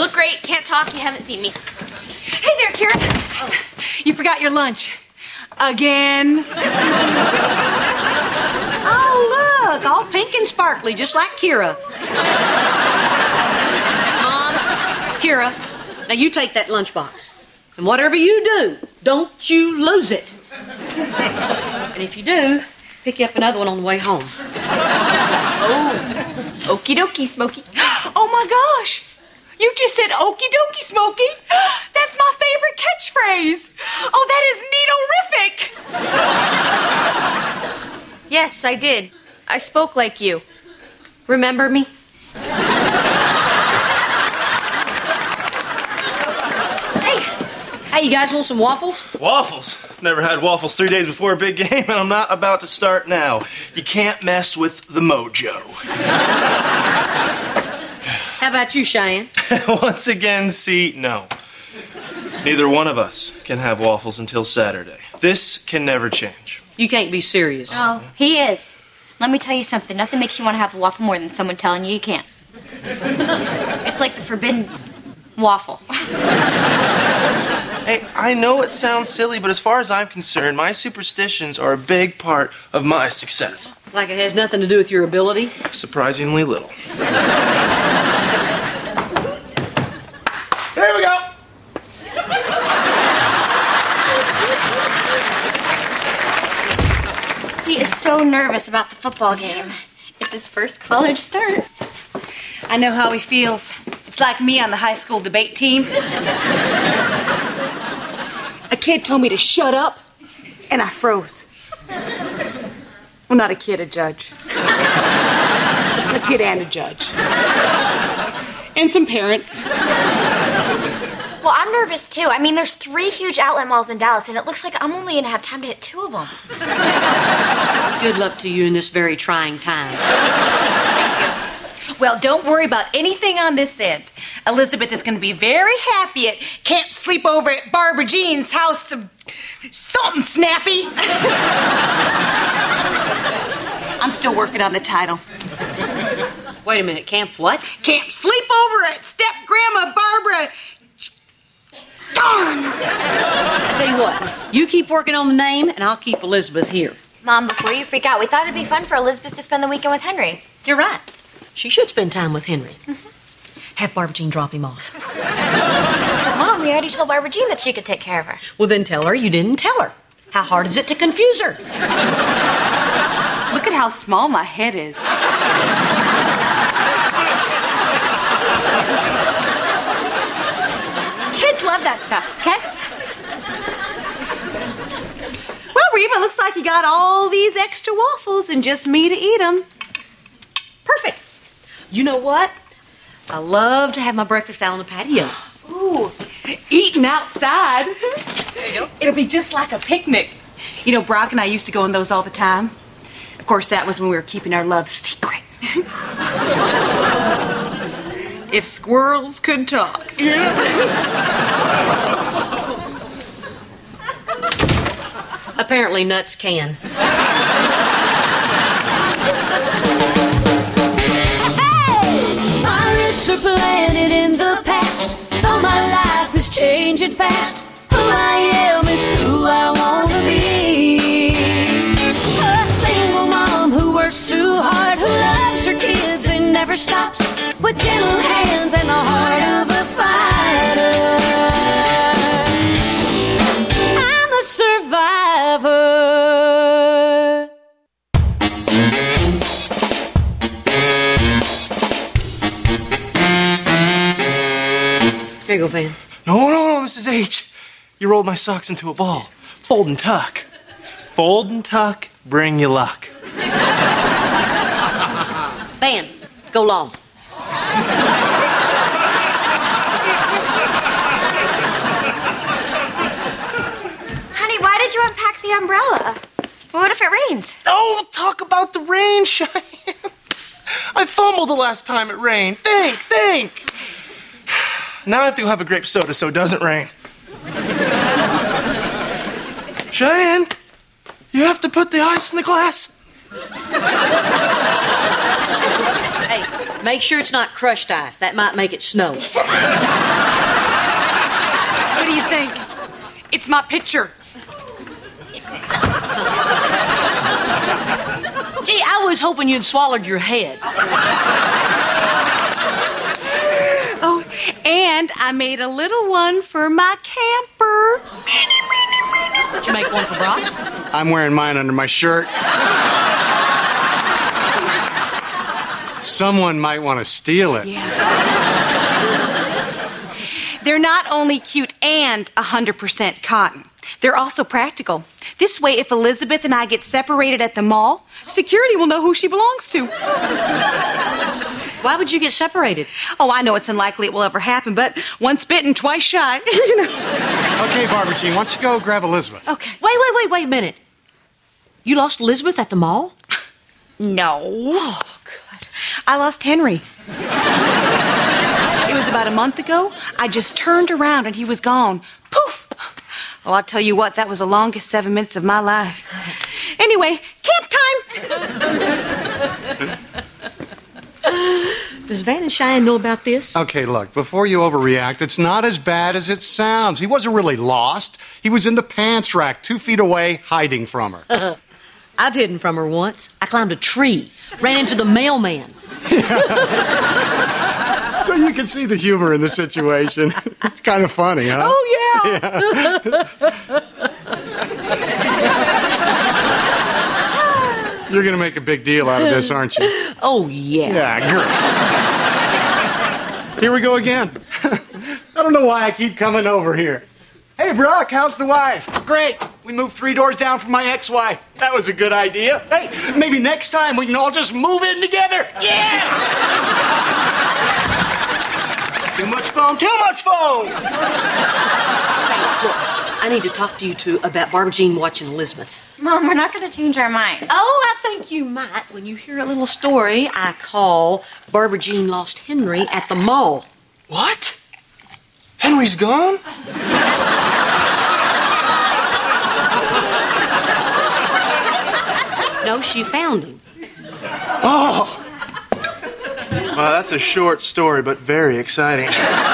look great, can't talk, you haven't seen me. Hey there, Kira. Oh. You forgot your lunch. Again. Oh, look, all pink and sparkly, just like Kira. Mom, Kira, now you take that lunchbox. And whatever you do, don't you lose it. And if you do, pick you up another one on the way home. Oh, okie dokie, Smokey. Oh my gosh. You just said okie dokie, Smokey. That's my favorite catchphrase. Oh, that is neato-rific. Yes, I did. I spoke like you. Remember me? Hey, you guys want some waffles? Waffles? Never had waffles 3 days before a big game, and I'm not about to start now. You can't mess with the mojo. How about you, Cheyenne? Once again, see, no. Neither one of us can have waffles until Saturday. This can never change. You can't be serious. Oh, he is. Let me tell you something. Nothing makes you want to have a waffle more than someone telling you you can't. It's like the forbidden waffle. Hey, I know it sounds silly, but as far as I'm concerned, my superstitions are a big part of my success. Like it has nothing to do with your ability? Surprisingly little. Here we go. He is so nervous about the football game. It's his first college start. I know how he feels. It's like me on the high school debate team. A kid told me to shut up, and I froze. Well, not a kid, a judge. A kid and a judge. And some parents. Well, I'm nervous too. I mean, there's 3 huge outlet malls in Dallas, and it looks like I'm only gonna have time to hit 2 of them. Good luck to you in this very trying time. Well, don't worry about anything on this end. Elizabeth is going to be very happy at Can't Sleep Over at Barbara Jean's house of something snappy. I'm still working on the title. Wait a minute, Camp what? Can't Sleep Over at Step Grandma Barbara. Darn! Tell you what, you keep working on the name, and I'll keep Elizabeth here. Mom, before you freak out, we thought it'd be fun for Elizabeth to spend the weekend with Henry. You're right. She should spend time with Henry. Mm-hmm. Have Barbara Jean drop him off. Mom, we already told Barbara Jean that she could take care of her. Well, then tell her you didn't tell her. How hard is it to confuse her? Look at how small my head is. Kids love that stuff, okay? Well, Reba, looks like you got all these extra waffles and just me to eat them. Perfect. You know what? I love to have my breakfast out on the patio. Ooh, eating outside. There you go. It'll be just like a picnic. You know, Brock and I used to go on those all the time. Of course, that was when we were keeping our love secret. If squirrels could talk. Apparently nuts can. Are planted in the past, though my life is changing fast. Who I am is who I want to be. A single mom who works too hard, who loves her kids and never stops, with gentle hands and the heart of a fighter. I'm a survivor. Here you go, Van. No, Mrs. H. You rolled my socks into a ball. Fold and tuck. Fold and tuck, bring you luck. Van, go long. Honey, why did you unpack the umbrella? What if it rains? Oh, talk about the rain, Cheyenne. I fumbled the last time it rained. Think. Now I have to go have a grape soda so it doesn't rain. Cheyenne, you have to put the ice in the glass. Hey, make sure it's not crushed ice. That might make it snow. What do you think? It's my picture. Gee, I was hoping you'd swallowed your head. Oh, and I made a little one for my camper. Did you make one for Brock? I'm wearing mine under my shirt. Someone might want to steal it. They're not only cute and 100% cotton. They're also practical. This way, if Elizabeth and I get separated at the mall, security will know who she belongs to. Why would you get separated? Oh, I know it's unlikely it will ever happen, but once bitten, twice shy. You know. Okay, Barbara Jean, why don't you go grab Elizabeth? Okay. Wait a minute. You lost Elizabeth at the mall? No. Oh, good. I lost Henry. It was about a month ago. I just turned around and he was gone. Poof! Oh, I'll tell you what, that was the longest 7 minutes of my life. Anyway, camp time! Does Van and Cheyenne know about this? Okay, look, before you overreact, it's not as bad as it sounds. He wasn't really lost. He was in the pants rack, 2 feet away, hiding from her. I've hidden from her once. I climbed a tree, ran into the mailman. So you can see the humor in the situation. It's kind of funny, huh? Oh, yeah. You're going to make a big deal out of this, aren't you? Oh, yeah. Yeah, great. Here we go again. I don't know why I keep coming over here. Hey, Brock, how's the wife? Great. We moved 3 doors down from my ex-wife. That was a good idea. Hey, maybe next time we can all just move in together. Yeah! Too much foam, too much foam! I need to talk to you two about Barbara Jean watching Elizabeth. Mom, we're not going to change our mind. Oh, I think you might when you hear a little story I call Barbara Jean Lost Henry at the Mall. What? Henry's gone? No, she found him. Oh! Well, that's a short story, but very exciting.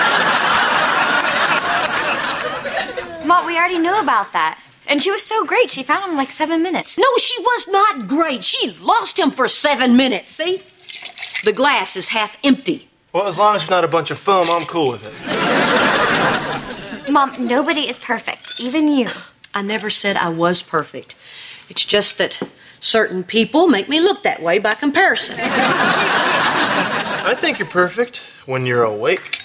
Mom, we already knew about that. And she was so great. She found him in like 7 minutes. No, she was not great. She lost him for 7 minutes. See? The glass is half empty. Well, as long as it's not a bunch of foam, I'm cool with it. Mom, nobody is perfect, even you. I never said I was perfect. It's just that certain people make me look that way by comparison. I think you're perfect when you're awake.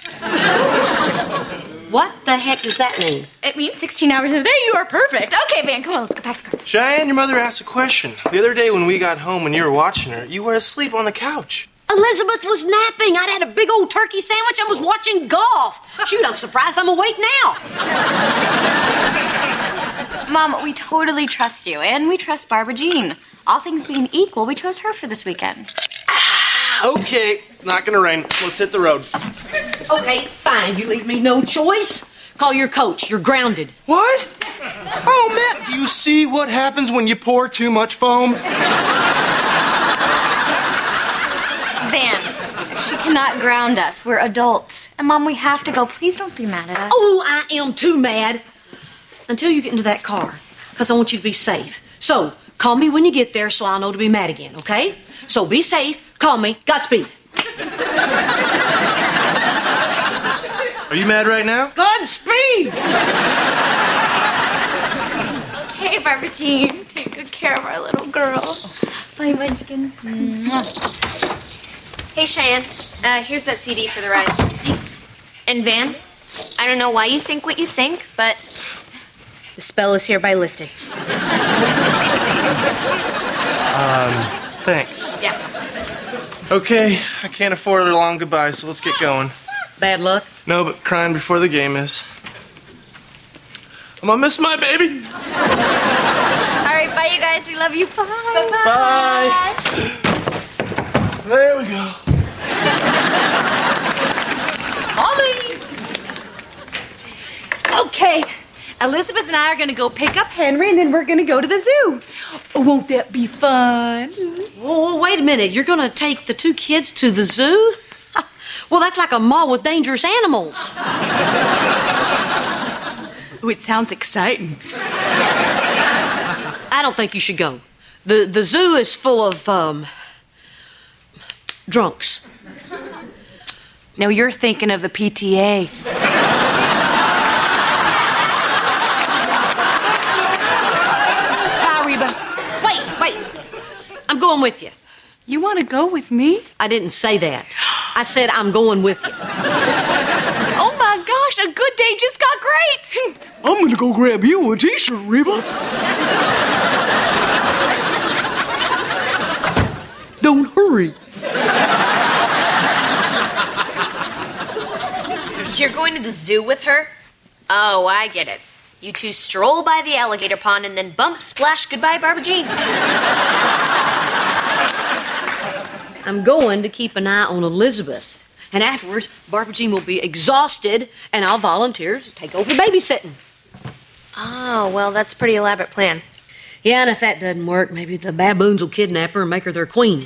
What the heck does that mean? It means 16 hours a day you are perfect. Okay, Van, come on, let's go back to the car. Cheyenne, your mother asked a question. The other day when we got home and you were watching her, you were asleep on the couch. Elizabeth was napping. I'd had a big old turkey sandwich and was watching golf. Shoot, I'm surprised I'm awake now. Mom, we totally trust you, and we trust Barbara Jean. All things being equal, we chose her for this weekend. Okay, not gonna rain. Let's hit the road. Okay, fine. You leave me no choice. Call your coach. You're grounded. What? Oh, man, do you see what happens when you pour too much foam? Van, she cannot ground us. We're adults. And Mom, we have to go. Please don't be mad at us. Oh, I am too mad. Until you get into that car, because I want you to be safe. So, call me when you get there so I'll know to be mad again, okay? So be safe, call me, Godspeed. Are you mad right now? Godspeed! Okay, Barbara Jean, take good care of our little girl. Bye, Munchkin. Hey, Cheyenne, here's that CD for the ride. Thanks. And Van, I don't know why you think what you think, but the spell is hereby lifted. Thanks. Yeah. Okay, I can't afford a long goodbye, so let's get going. Bad luck? No, but crying before the game is. I'm gonna miss my baby. All right, bye, you guys. We love you. Bye. Bye. There we go. Mommy! Okay, Elizabeth and I are going to go pick up Henry, and then we're going to go to the zoo. Oh, won't that be fun? Whoa, wait a minute. You're going to take the 2 kids to the zoo? Well, that's like a mall with dangerous animals. Oh, it sounds exciting. I don't think you should go. The zoo is full of, drunks. No, you're thinking of the PTA. Bye, Reba. Wait. I'm going with you. You want to go with me? I didn't say that. I said I'm going with you. Oh, my gosh, a good day just got great. I'm gonna go grab you a t-shirt, Reba. Don't hurry. You're going to the zoo with her? Oh, I get it. You 2 stroll by the alligator pond and then bump, splash, goodbye, Barbara Jean. I'm going to keep an eye on Elizabeth. And afterwards, Barbara Jean will be exhausted, and I'll volunteer to take over babysitting. Oh, well, that's a pretty elaborate plan. Yeah, and if that doesn't work, maybe the baboons will kidnap her and make her their queen.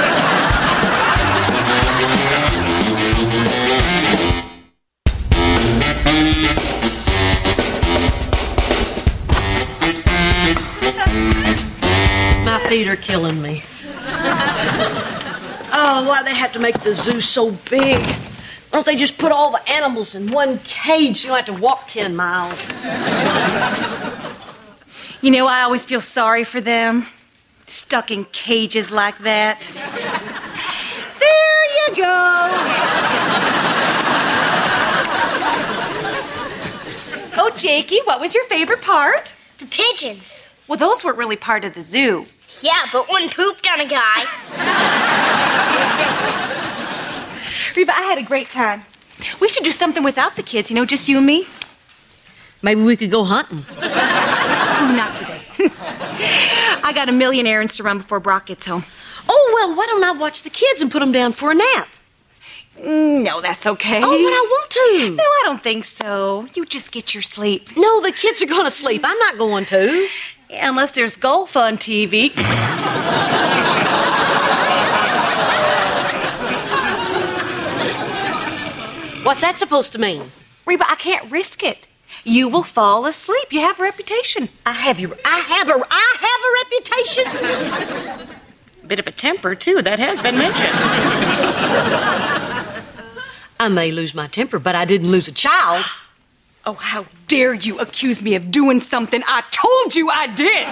My feet are killing me. Oh, why do they have to make the zoo so big? Why don't they just put all the animals in one cage? You don't have to walk 10 miles. You know, I always feel sorry for them. Stuck in cages like that. There you go. So, Jakey, what was your favorite part? The pigeons. Well, those weren't really part of the zoo. Yeah, but one pooped on a guy. Reba, I had a great time. We should do something without the kids, just you and me. Maybe we could go hunting. Ooh, not today. I got a million errands to run before Brock gets home. Oh, well, why don't I watch the kids and put them down for a nap? No, that's okay. Oh, but I want to. No, I don't think so. You just get your sleep. No, the kids are going to sleep. I'm not going to. Yeah, unless there's golf on TV. What's that supposed to mean? Reba, I can't risk it. You will fall asleep. You have a reputation. I have a reputation. Bit of a temper, too. That has been mentioned. I may lose my temper, but I didn't lose a child. Oh, how dare you accuse me of doing something I told you I did!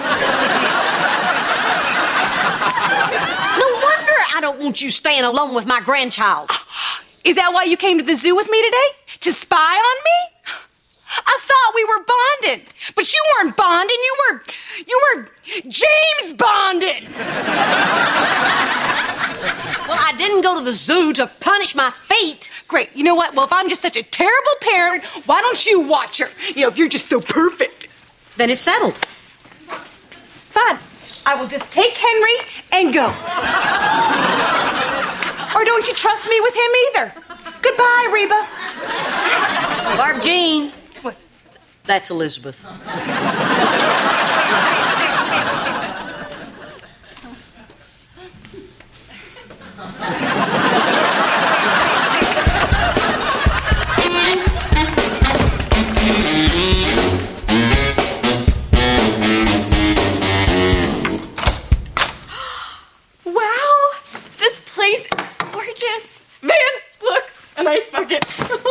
No wonder I don't want you staying alone with my grandchild. Is that why you came to the zoo with me today? To spy on me? I thought we were bonded, but you weren't bonding. You were James bonded. Well, I didn't go to the zoo to punish my feet. Great. You know what? Well, if I'm just such a terrible parent, why don't you watch her? If you're just so perfect. Then it's settled. Fine. I will just take Henry and go. Or don't you trust me with him either? Goodbye, Reba. Barb Jean. What? That's Elizabeth. Wow, this place is gorgeous. Man, look, a nice bucket.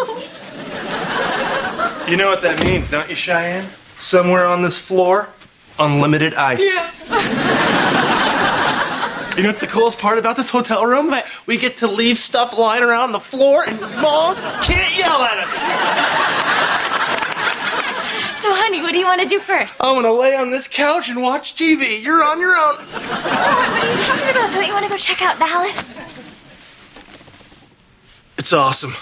You know what that means, don't you, Cheyenne? Somewhere on this floor, unlimited ice. Yeah. You know what's the coolest part about this hotel room? What? We get to leave stuff lying around on the floor and Mom can't yell at us. So, honey, what do you want to do first? I'm gonna lay on this couch and watch TV. You're on your own. What are you talking about? Don't you want to go check out Dallas? It's awesome.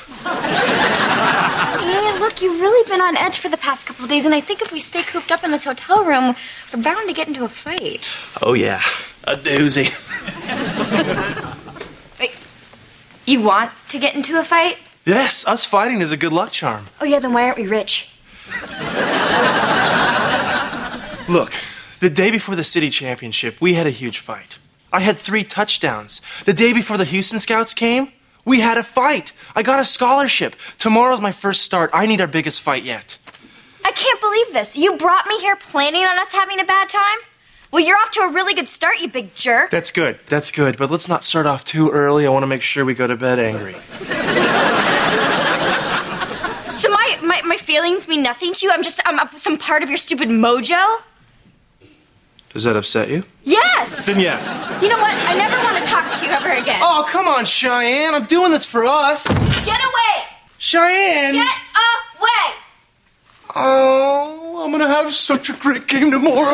Yeah, look, you've really been on edge for the past couple of days, and I think if we stay cooped up in this hotel room, we're bound to get into a fight. Oh, yeah. A doozy. Wait, you want to get into a fight? Yes, us fighting is a good luck charm. Oh, yeah, then why aren't we rich? Look, the day before the city championship, we had a huge fight. I had 3 touchdowns. The day before the Houston Scouts came, we had a fight. I got a scholarship. Tomorrow's my first start. I need our biggest fight yet. I can't believe this. You brought me here planning on us having a bad time? Well, you're off to a really good start, you big jerk. That's good. That's good. But let's not start off too early. I want to make sure we go to bed angry. So my feelings mean nothing to you? I'm some part of your stupid mojo? Does that upset you? Yes! Then yes. You know what? I never want to talk to you ever again. Oh, come on, Cheyenne. I'm doing this for us. Get away! Cheyenne! Get away! Oh, I'm gonna have such a great game tomorrow.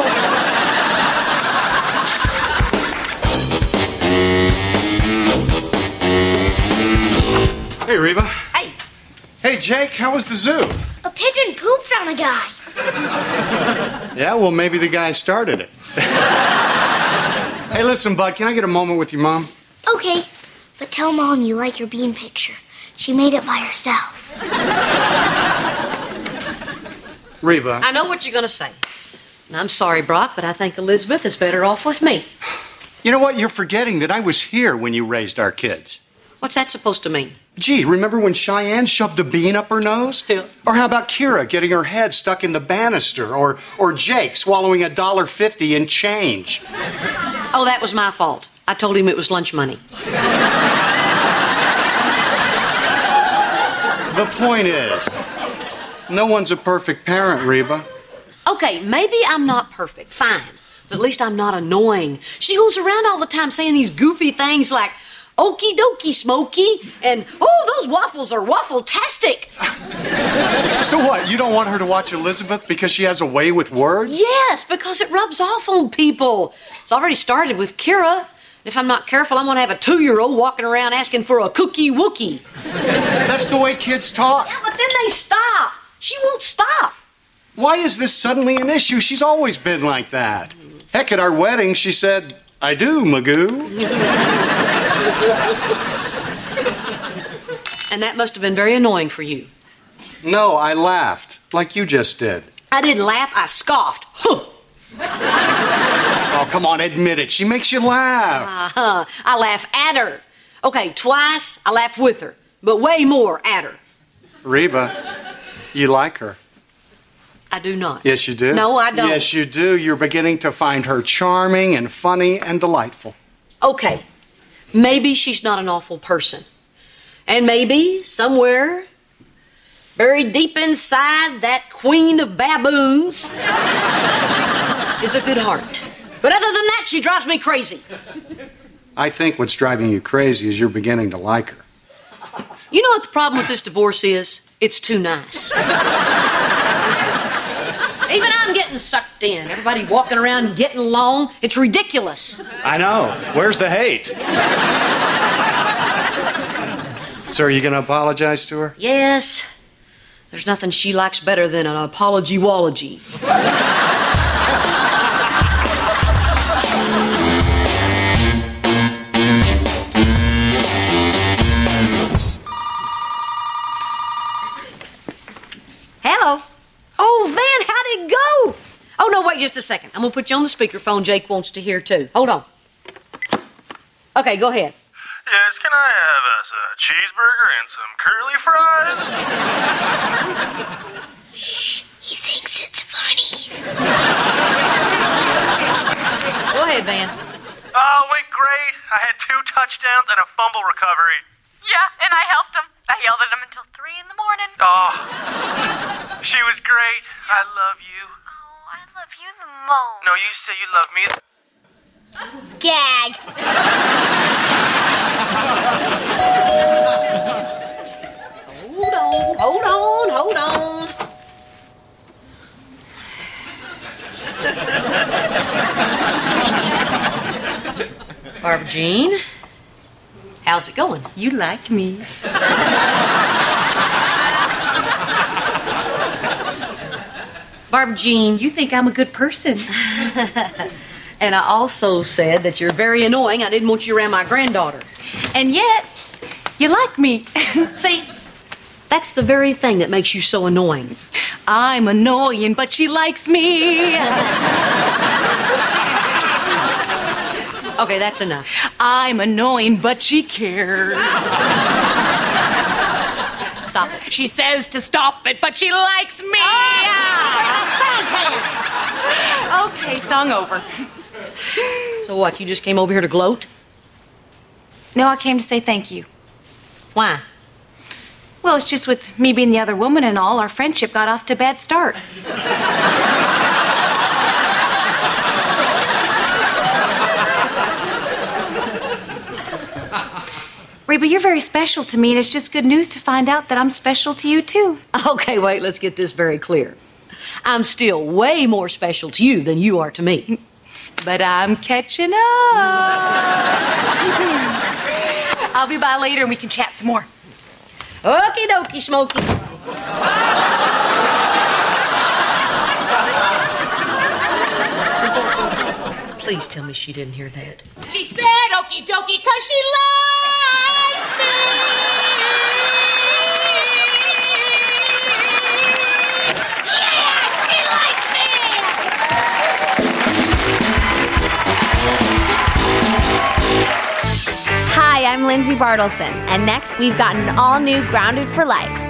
Hey, Reba. Hey. Hey, Jake, how was the zoo? A pigeon pooped on a guy. Yeah, well, maybe the guy started it. Hey, listen, bud, can I get a moment with your mom? Okay, but tell Mom you like your bean picture. She made it by herself. Reba. I know what you're going to say. And I'm sorry, Brock, but I think Elizabeth is better off with me. You know what? You're forgetting that I was here when you raised our kids. What's that supposed to mean? Gee, remember when Cheyenne shoved a bean up her nose? Yeah. Or how about Kira getting her head stuck in the banister? Or Jake swallowing $1.50 in change? Oh, that was my fault. I told him it was lunch money. The point is, no one's a perfect parent, Reba. Okay, maybe I'm not perfect. Fine. But at least I'm not annoying. She goes around all the time saying these goofy things like, okie dokie, Smokey, and, oh, those waffles are waffle-tastic. So what, you don't want her to watch Elizabeth because she has a way with words? Yes, because it rubs off on people. It's already started with Kira. If I'm not careful, I'm going to have a 2-year-old walking around asking for a cookie wookie. That's the way kids talk. Yeah, but then they stop. She won't stop. Why is this suddenly an issue? She's always been like that. Heck, at our wedding, she said, I do, Magoo. And that must have been very annoying for you. No, I laughed, like you just did. I didn't laugh, I scoffed. Huh. Oh, come on, admit it. She makes you laugh. I laugh at her. Okay, twice I laughed with her, but way more at her. Reba, you like her. I do not. Yes, you do. No, I don't. Yes, you do. You're beginning to find her charming and funny and delightful. Okay, maybe she's not an awful person. And maybe somewhere, buried deep inside that queen of baboons, is a good heart. But other than that, she drives me crazy. I think what's driving you crazy is you're beginning to like her. You know what the problem with this divorce is? It's too nice. Even I'm getting sucked in. Everybody walking around getting along. It's ridiculous. I know. Where's the hate? So are you going to apologize to her? Yes. There's nothing she likes better than an apology-wology. Hello. Oh, Van, how'd it go? Oh, no, wait just a second. I'm going to put you on the speakerphone. Jake wants to hear, too. Hold on. Okay, go ahead. Yes, can I have a cheeseburger and some curly fries? He thinks it's funny. Go ahead, Van. Oh, went great. I had 2 touchdowns and a fumble recovery. Yeah, and I helped him. I yelled at him until 3 in the morning. Oh, she was great. I love you. Oh, I love you the most. No, you say you love me. Gag. Hold on. Barbara Jean, how's it going? You like me. Barbara Jean, you think I'm a good person. And I also said that you're very annoying. I didn't want you around my granddaughter. And yet, you like me. See, that's the very thing that makes you so annoying. I'm annoying, but she likes me. Okay, that's enough. I'm annoying, but she cares. Stop it. She says to stop it, but she likes me. Okay, song over. So what, you just came over here to gloat? No, I came to say thank you. Why? Well, it's just with me being the other woman and all, our friendship got off to a bad start. Reba, you're very special to me, and it's just good news to find out that I'm special to you, too. Okay, wait, let's get this very clear. I'm still way more special to you than you are to me. But I'm catching up. I'll be by later and we can chat some more. Okie dokie, Smokey. Please tell me she didn't hear that. She said okie dokie 'cause she likes me. Yeah, she likes me. Hi, I'm Lindsay Bartleson, and next we've got an all-new Grounded for Life.